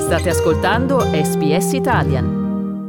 State ascoltando SBS Italian.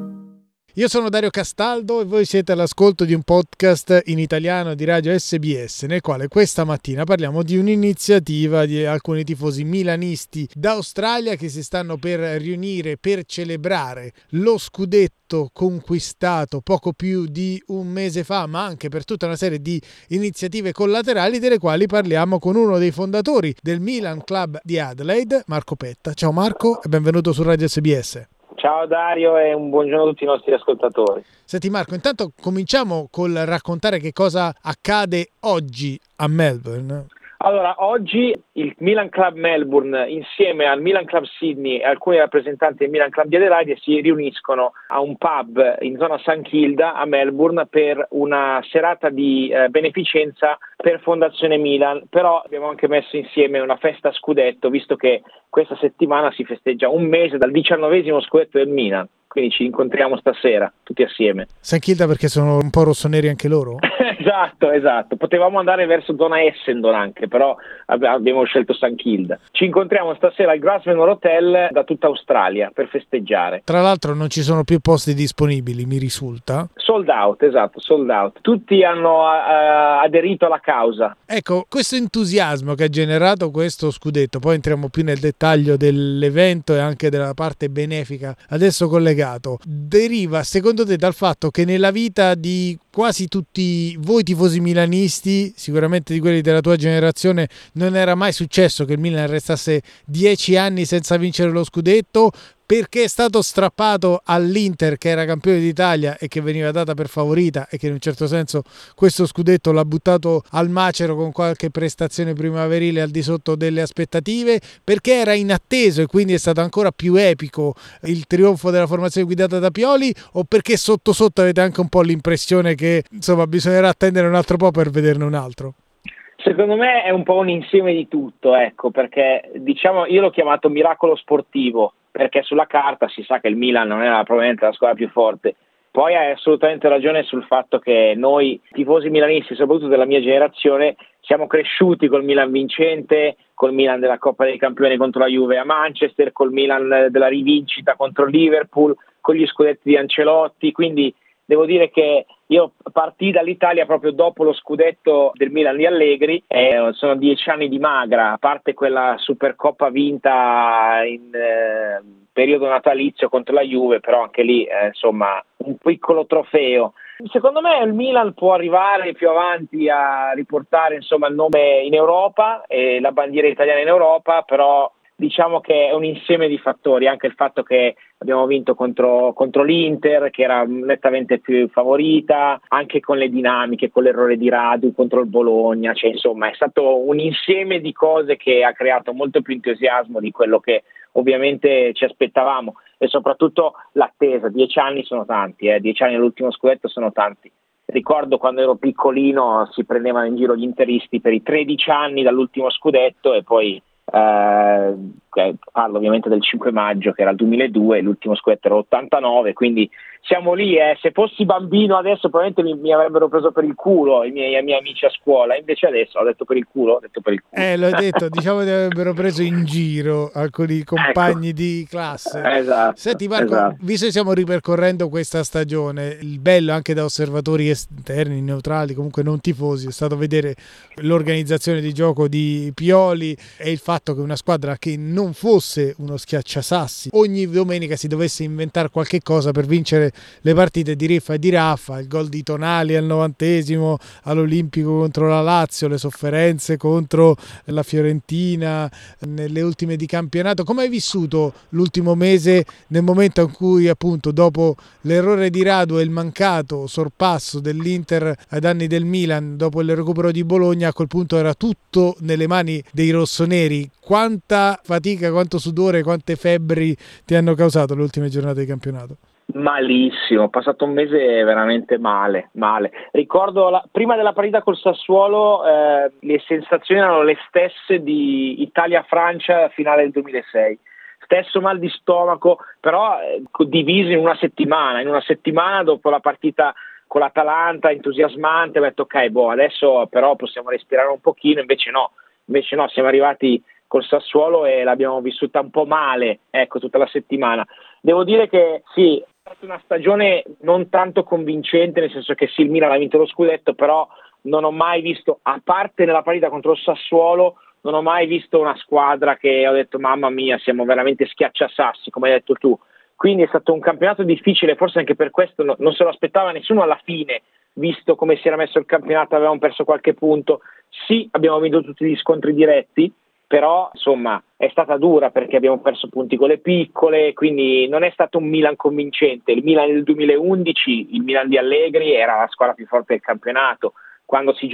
Io sono Dario Castaldo e voi siete all'ascolto di un podcast in italiano di Radio SBS, nel quale questa mattina parliamo di un'iniziativa di alcuni tifosi milanisti d'Australia che si stanno per riunire per celebrare lo scudetto conquistato poco più di un mese fa, ma anche per tutta una serie di iniziative collaterali delle quali parliamo con uno dei fondatori del Milan Club di Adelaide, Marco Petta. Ciao Marco e benvenuto su Radio SBS. Ciao Dario e un buongiorno a tutti i nostri ascoltatori. Senti Marco, intanto cominciamo col raccontare che cosa accade oggi a Melbourne. Allora, oggi il Milan Club Melbourne insieme al Milan Club Sydney e alcuni rappresentanti del Milan Club di Adelaide si riuniscono a un pub in zona St Kilda a Melbourne per una serata di beneficenza per Fondazione Milan, però abbiamo anche messo insieme una festa scudetto, visto che questa settimana si festeggia un mese dal 19° scudetto del Milan. Quindi ci incontriamo stasera tutti assieme. St Kilda perché sono un po' rossoneri anche loro? Esatto. Potevamo andare verso zona Essendon anche, però abbiamo scelto St Kilda. Ci incontriamo stasera al Grasvenor Hotel da tutta Australia per festeggiare. Tra l'altro non ci sono più posti disponibili, mi risulta. Sold out. Tutti hanno aderito alla causa. Ecco, questo entusiasmo che ha generato questo scudetto, poi entriamo più nel dettaglio dell'evento e anche della parte benefica adesso collegato, deriva secondo te dal fatto che nella vita di quasi tutti voi tifosi milanisti, sicuramente di quelli della tua generazione, non era mai successo che il Milan restasse 10 anni senza vincere lo scudetto, perché è stato strappato all'Inter che era campione d'Italia e che veniva data per favorita e che in un certo senso questo scudetto l'ha buttato al macero con qualche prestazione primaverile al di sotto delle aspettative, perché era inatteso e quindi è stato ancora più epico il trionfo della formazione guidata da Pioli, o perché sotto sotto avete anche un po' l'impressione che insomma bisognerà attendere un altro po' per vederne un altro? Secondo me è un po' un insieme di tutto, ecco, perché diciamo io l'ho chiamato miracolo sportivo, perché sulla carta si sa che il Milan non era probabilmente la squadra più forte. Poi hai assolutamente ragione sul fatto che noi tifosi milanisti, soprattutto della mia generazione, siamo cresciuti col Milan vincente, col Milan della Coppa dei Campioni contro la Juve a Manchester, col Milan della rivincita contro Liverpool, con gli scudetti di Ancelotti, quindi devo dire che io partii dall'Italia proprio dopo lo scudetto del Milan di Allegri e sono 10 anni di magra, a parte quella Supercoppa vinta in periodo natalizio contro la Juve, però anche lì insomma un piccolo trofeo. Secondo me il Milan può arrivare più avanti a riportare insomma il nome in Europa e la bandiera italiana in Europa, però diciamo che è un insieme di fattori, anche il fatto che abbiamo vinto contro l'Inter, che era nettamente più favorita, anche con le dinamiche, con l'errore di Radu contro il Bologna, cioè insomma è stato un insieme di cose che ha creato molto più entusiasmo di quello che ovviamente ci aspettavamo, e soprattutto l'attesa. 10 anni sono tanti, 10 anni all'ultimo scudetto sono tanti. Ricordo quando ero piccolino si prendevano in giro gli interisti per i 13 anni dall'ultimo scudetto, e poi parlo ovviamente del 5 maggio che era il 2002, l'ultimo scudetto era l'89, quindi siamo lì. Se fossi bambino adesso probabilmente mi avrebbero preso per il culo i miei amici a scuola, invece adesso ho detto per il culo. L'ho detto, diciamo che avrebbero preso in giro alcuni compagni di classe. Esatto. Senti Marco, visto che stiamo ripercorrendo questa stagione, il bello anche da osservatori esterni, neutrali, comunque non tifosi, è stato vedere l'organizzazione di gioco di Pioli e il fatto che una squadra che non fosse uno schiacciasassi ogni domenica si dovesse inventare qualche cosa per vincere le partite di riffa e di raffa, il gol di Tonali al 90° all'Olimpico contro la Lazio, le sofferenze contro la Fiorentina nelle ultime di campionato. Come hai vissuto l'ultimo mese, nel momento in cui appunto dopo l'errore di Radu e il mancato sorpasso dell'Inter ai danni del Milan dopo il recupero di Bologna, a quel punto era tutto nelle mani dei rossoneri? Quanta fatica, quanto sudore, quante febbri ti hanno causato le ultime giornate di campionato? Malissimo, ho passato un mese veramente male. Ricordo prima della partita col Sassuolo le sensazioni erano le stesse di Italia-Francia finale del 2006. Stesso mal di stomaco, però diviso in una settimana dopo la partita con l'Atalanta, entusiasmante, ho detto ok, adesso però possiamo respirare un pochino, invece no, siamo arrivati col Sassuolo e l'abbiamo vissuta un po' male, ecco, tutta la settimana. Devo dire che sì, è stata una stagione non tanto convincente, nel senso che sì, il Milan ha vinto lo scudetto, però non ho mai visto, a parte nella partita contro il Sassuolo, non ho mai visto una squadra che ho detto mamma mia, siamo veramente schiacciasassi, come hai detto tu. Quindi è stato un campionato difficile, forse anche per questo non se lo aspettava nessuno alla fine, visto come si era messo il campionato, avevamo perso qualche punto. Sì, abbiamo vinto tutti gli scontri diretti, però insomma è stata dura perché abbiamo perso punti con le piccole, quindi non è stato un Milan convincente. Il Milan del 2011, il Milan di Allegri, era la squadra più forte del campionato. Quando ci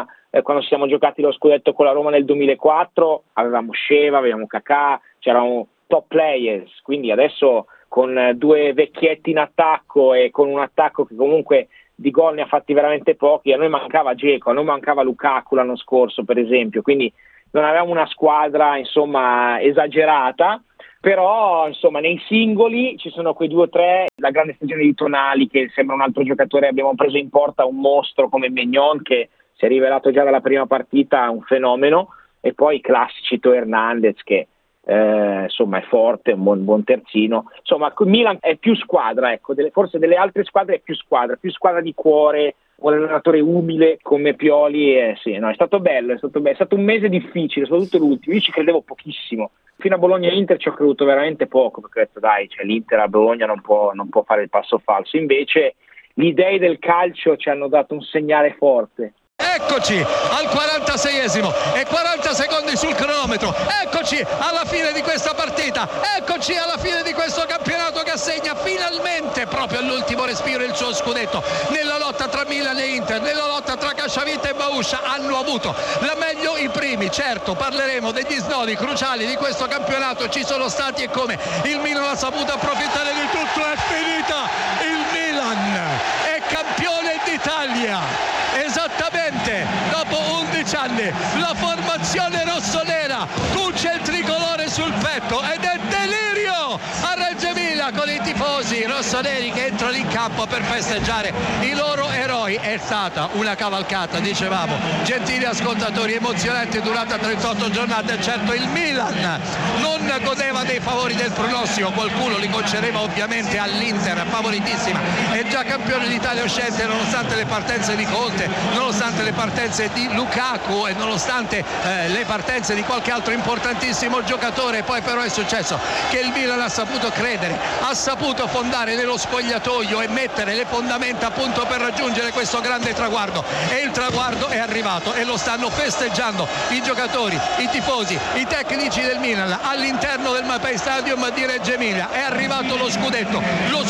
siamo giocati lo scudetto con la Roma nel 2004 avevamo Sheva, avevamo Kakà, c'erano top players, quindi adesso con due vecchietti in attacco e con un attacco che comunque di gol ne ha fatti veramente pochi, a noi mancava Dzeko, a noi mancava Lukaku l'anno scorso per esempio, quindi non avevamo una squadra insomma esagerata, però insomma nei singoli ci sono quei 2 o 3, la grande stagione di Tonali che sembra un altro giocatore, abbiamo preso in porta un mostro come Maignan che si è rivelato già dalla prima partita un fenomeno, e poi i classici Teo Hernandez che insomma è forte, un buon terzino, insomma Milan è più squadra, ecco, forse delle altre squadre è più squadra di cuore, un allenatore umile come Pioli, sì, no, è stato bello, è stato un mese difficile, soprattutto l'ultimo, io ci credevo pochissimo, fino a Bologna e Inter ci ho creduto veramente poco, perché ho detto dai, cioè, l'Inter a Bologna non può fare il passo falso, invece gli dei del calcio ci hanno dato un segnale forte. Eccoci al 46esimo e 40 secondi sul cronometro, eccoci alla fine di questa partita, eccoci alla fine di questo campionato che assegna finalmente proprio all'ultimo respiro il suo scudetto. Nella lotta tra Milan e Inter, nella lotta tra Casciavite e Bauscia hanno avuto la meglio i primi. Certo, parleremo degli snodi cruciali di questo campionato, ci sono stati e come il Milan ha saputo approfittare di tutto. È finita, il Milan è campione d'Italia. Esattamente, dopo 11 anni la formazione rossonera cuce il tricolore sul petto ed è delirio a Reggio Emilia con i tifosi rossoneri che entrano in campo per festeggiare i loro eroi. È stata una cavalcata, dicevamo, gentili ascoltatori, emozionante, durata 38 giornate. Certo, il Milan non godeva dei favori del pronostico, qualcuno li concedeva ovviamente all'Inter, favoritissima, è già campione d'Italia uscente nonostante le partenze di Conte, nonostante le partenze di Lukaku e nonostante le partenze di qualche altro importantissimo giocatore. Poi però è successo che il Milan ha saputo credere, ha saputo fondare nello spogliatoio e mettere le fondamenta appunto per raggiungere questo grande traguardo, e il traguardo è arrivato e lo stanno festeggiando i giocatori, i tifosi, i tecnici del Milan all'interno del Mapei Stadium di Reggio Emilia. È arrivato lo scudetto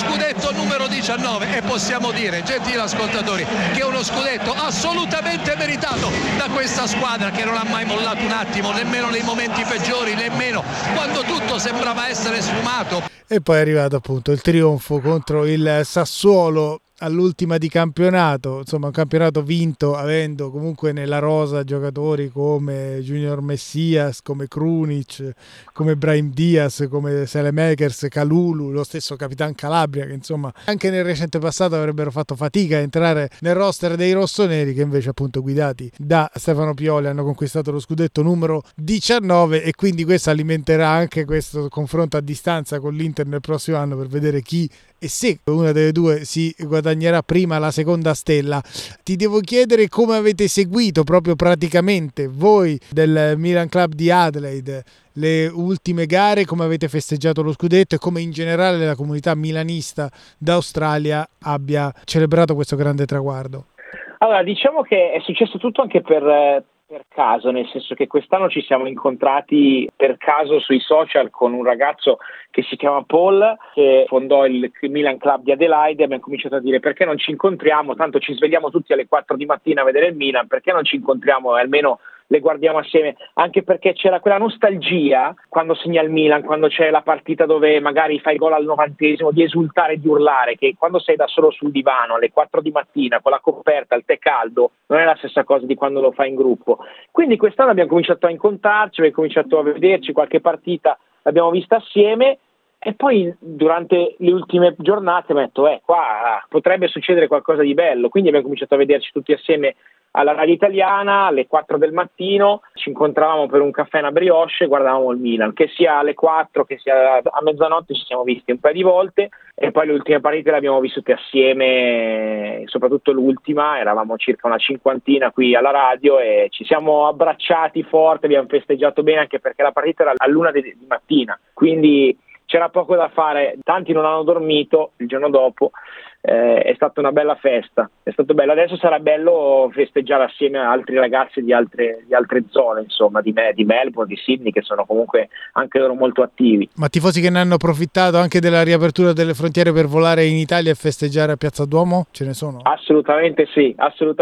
numero 19 e possiamo dire, gentili ascoltatori, che è uno scudetto assolutamente meritato da questa squadra che non ha mai mollato un attimo, nemmeno nei momenti peggiori, nemmeno quando tutto sembrava essere sfumato. E poi è arrivato appunto il trionfo contro il Sassuolo all'ultima di campionato, insomma un campionato vinto avendo comunque nella rosa giocatori come Junior Messias, come Krunic, come Brahim Diaz, come Selemakers, Kalulu, lo stesso Capitan Calabria, che insomma anche nel recente passato avrebbero fatto fatica a entrare nel roster dei rossoneri, che invece appunto guidati da Stefano Pioli hanno conquistato lo scudetto numero 19, e quindi questo alimenterà anche questo confronto a distanza con l'Inter nel prossimo anno per vedere chi e se una delle due si guadagnerà prima la seconda stella. Ti devo chiedere come avete seguito proprio praticamente voi del Milan Club di Adelaide le ultime gare, come avete festeggiato lo scudetto e come in generale la comunità milanista d'Australia abbia celebrato questo grande traguardo. Allora, diciamo che è successo tutto anche per caso, nel senso che quest'anno ci siamo incontrati per caso sui social con un ragazzo che si chiama Paul, che fondò il Milan Club di Adelaide, e abbiamo cominciato a dire perché non ci incontriamo, tanto ci svegliamo tutti alle 4 di mattina a vedere il Milan, perché non ci incontriamo e almeno le guardiamo assieme, anche perché c'era quella nostalgia quando segna il Milan, quando c'è la partita dove magari fai gol al 90esimo, di esultare e di urlare, che quando sei da solo sul divano alle 4 di mattina con la coperta, il tè caldo, non è la stessa cosa di quando lo fai in gruppo. Quindi quest'anno abbiamo cominciato a incontrarci, abbiamo cominciato a vederci, qualche partita l'abbiamo vista assieme, e poi durante le ultime giornate abbiamo detto qua potrebbe succedere qualcosa di bello, quindi abbiamo cominciato a vederci tutti assieme alla radio italiana alle 4 del mattino, ci incontravamo per un caffè e una brioche e guardavamo il Milan, che sia alle 4 che sia a mezzanotte. Ci siamo visti un paio di volte e poi le ultime partite le abbiamo vissute assieme, soprattutto l'ultima, eravamo circa una cinquantina qui alla radio e ci siamo abbracciati forte, abbiamo festeggiato bene, anche perché la partita era all'1 di mattina, quindi c'era poco da fare, tanti non hanno dormito il giorno dopo. È stata una bella festa, è stato bello. Adesso sarà bello festeggiare assieme a altri ragazzi di altre zone, insomma, di Melbourne, di Sydney, che sono comunque anche loro molto attivi. Ma tifosi che ne hanno approfittato anche della riapertura delle frontiere per volare in Italia e festeggiare a Piazza Duomo? Ce ne sono? Assolutamente sì.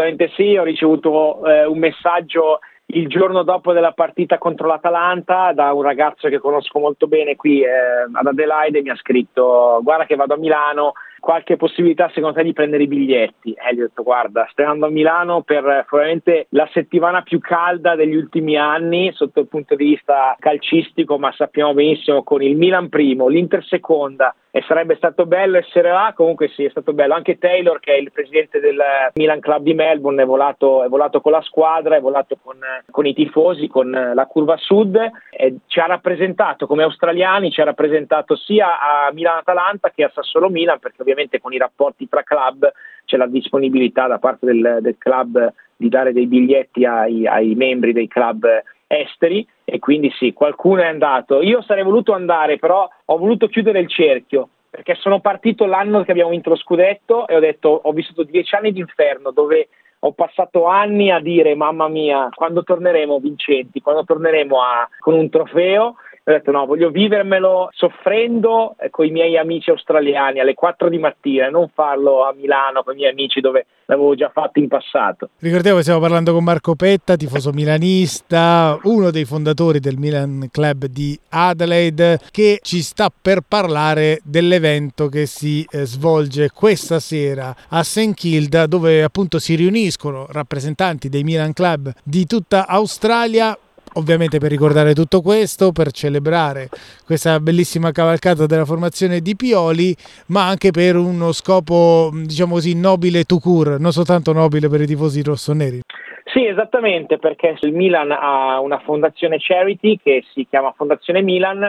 Ho ricevuto un messaggio il giorno dopo della partita contro l'Atalanta da un ragazzo che conosco molto bene qui ad Adelaide. Mi ha scritto: guarda che vado a Milano, qualche possibilità secondo te di prendere i biglietti? Gli ho detto: guarda, stai andando a Milano per probabilmente la settimana più calda degli ultimi anni sotto il punto di vista calcistico, ma sappiamo benissimo con il Milan primo, l'Inter seconda, e sarebbe stato bello essere là. Comunque sì, è stato bello. Anche Taylor, che è il presidente del Milan Club di Melbourne, è volato con la squadra, è volato con i tifosi, con la curva sud, e ci ha rappresentato come australiani, ci ha rappresentato sia a Milan-Atalanta che a Sassuolo-Milan, perché ovviamente con i rapporti tra club c'è la disponibilità da parte del club di dare dei biglietti ai membri dei club esteri, e quindi sì, qualcuno è andato. Io sarei voluto andare, però ho voluto chiudere il cerchio, perché sono partito l'anno che abbiamo vinto lo scudetto e ho detto: ho vissuto 10 anni di inferno dove ho passato anni a dire mamma mia, quando torneremo vincenti, quando torneremo con un trofeo. Ho detto no, voglio vivermelo soffrendo con i miei amici australiani alle 4 di mattina e non farlo a Milano con i miei amici, dove l'avevo già fatto in passato. Ricordiamo che stiamo parlando con Marco Petta, tifoso milanista, uno dei fondatori del Milan Club di Adelaide, che ci sta per parlare dell'evento che si svolge questa sera a St Kilda, dove appunto si riuniscono rappresentanti dei Milan Club di tutta Australia. Ovviamente per ricordare tutto questo, per celebrare questa bellissima cavalcata della formazione di Pioli, ma anche per uno scopo, diciamo così, nobile tout court, non soltanto nobile per i tifosi rossoneri. Sì, esattamente, perché il Milan ha una fondazione charity che si chiama Fondazione Milan,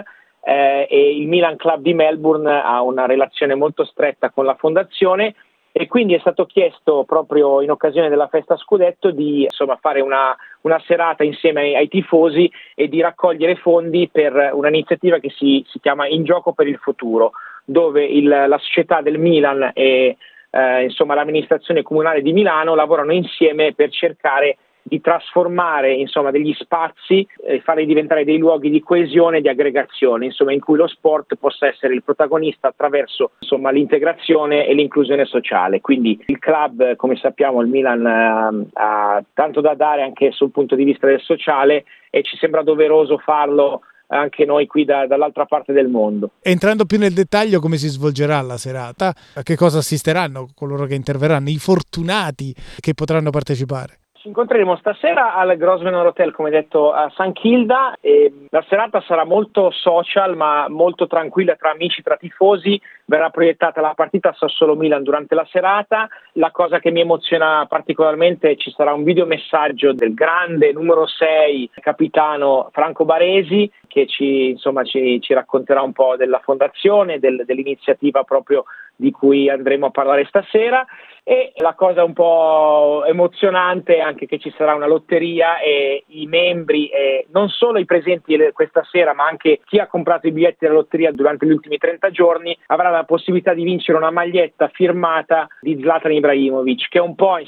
e il Milan Club di Melbourne ha una relazione molto stretta con la fondazione, e quindi è stato chiesto proprio in occasione della festa scudetto di fare una serata insieme ai tifosi e di raccogliere fondi per un'iniziativa che si chiama In Gioco per il Futuro, dove la società del Milan e l'amministrazione comunale di Milano lavorano insieme per cercare di trasformare degli spazi e farli diventare dei luoghi di coesione e di aggregazione, in cui lo sport possa essere il protagonista attraverso l'integrazione e l'inclusione sociale. Quindi il club, come sappiamo, il Milan ha tanto da dare anche sul punto di vista del sociale, e ci sembra doveroso farlo anche noi qui dall'altra parte del mondo. Entrando più nel dettaglio, come si svolgerà la serata? A che cosa assisteranno coloro che interverranno, i fortunati che potranno partecipare? Ci incontreremo stasera al Grosvenor Hotel, come detto, a St Kilda, e la serata sarà molto social ma molto tranquilla, tra amici, tra tifosi. Verrà proiettata la partita Sassuolo-Milan durante la serata. La cosa che mi emoziona particolarmente: ci sarà un videomessaggio del grande numero 6 capitano Franco Baresi, che ci racconterà un po' della fondazione, dell'iniziativa proprio di cui andremo a parlare stasera. E la cosa un po' emozionante è anche che ci sarà una lotteria, e i membri, non solo i presenti questa sera, ma anche chi ha comprato i biglietti della lotteria durante gli ultimi 30 giorni, avrà la possibilità di vincere una maglietta firmata di Zlatan Ibrahimovic, che è un po' è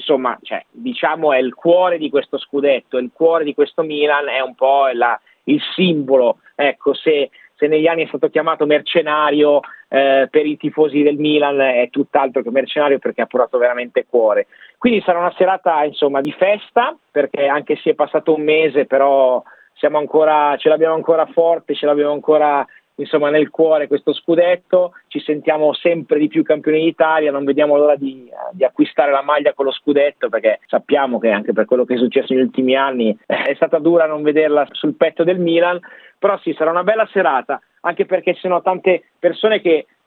il cuore di questo scudetto, il cuore di questo Milan, è un po' il simbolo. Ecco, se negli anni è stato chiamato mercenario, per i tifosi del Milan è tutt'altro che mercenario, perché ha portato veramente cuore. Quindi sarà una serata di festa, perché anche se è passato un mese, però ce l'abbiamo ancora forte, ce l'abbiamo ancora nel cuore questo scudetto. Ci sentiamo sempre di più campioni d'Italia, non vediamo l'ora di acquistare la maglia con lo scudetto, perché sappiamo che anche per quello che è successo negli ultimi anni è stata dura non vederla sul petto del Milan. Però sì, sarà una bella serata, anche perché ci sono tante persone che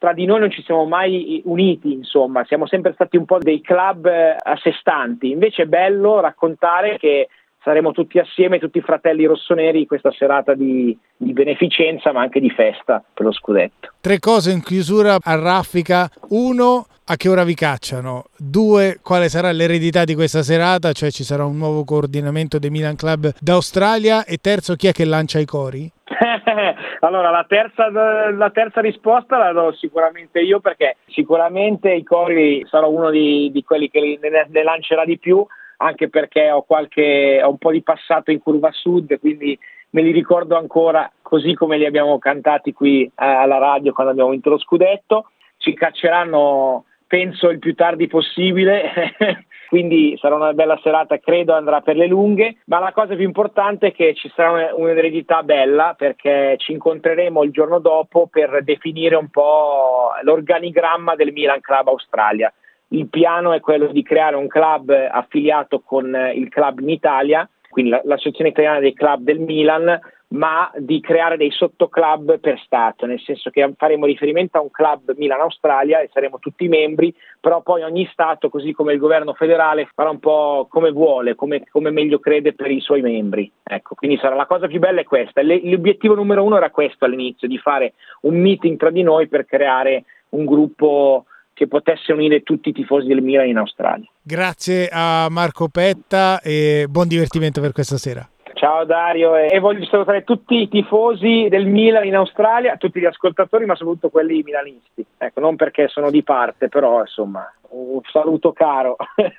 tra di noi non ci siamo mai uniti, insomma, siamo sempre stati un po' dei club a sé stanti. Invece è bello raccontare che saremo tutti assieme, tutti fratelli rossoneri, questa serata di beneficenza ma anche di festa per lo scudetto. 3 cose in chiusura a raffica. 1, a che ora vi cacciano? 2, quale sarà l'eredità di questa serata? Cioè ci sarà un nuovo coordinamento dei Milan Club d'Australia? E terzo, chi è che lancia i cori? Allora, la terza risposta la do sicuramente io, perché sicuramente i cori sarò uno di quelli che ne lancerà di più, anche perché ho un po' di passato in Curva Sud, quindi me li ricordo ancora così come li abbiamo cantati qui alla radio quando abbiamo vinto lo scudetto. Ci cacceranno, penso, il più tardi possibile quindi sarà una bella serata, credo andrà per le lunghe, ma la cosa più importante è che ci sarà un'eredità bella, perché ci incontreremo il giorno dopo per definire un po' l'organigramma del Milan Club Australia. Il piano è quello di creare un club affiliato con il club in Italia, quindi l'associazione italiana dei club del Milan, ma di creare dei sottoclub per Stato, nel senso che faremo riferimento a un club Milan Australia e saremo tutti membri, però poi ogni Stato, così come il governo federale, farà un po' come vuole, come meglio crede per i suoi membri. Ecco, quindi sarà la cosa più bella è questa. L'obiettivo numero 1 era questo all'inizio, di fare un meeting tra di noi per creare un gruppo che potesse unire tutti i tifosi del Milan in Australia. Grazie a Marco Petta e buon divertimento per questa sera. Ciao Dario, e voglio salutare tutti i tifosi del Milan in Australia, tutti gli ascoltatori, ma soprattutto quelli milanisti. Ecco, non perché sono di parte, però insomma, un saluto caro.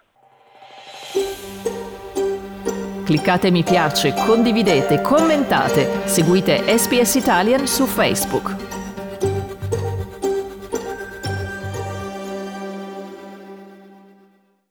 Cliccate mi piace, condividete, commentate, seguite SPS Italian su Facebook.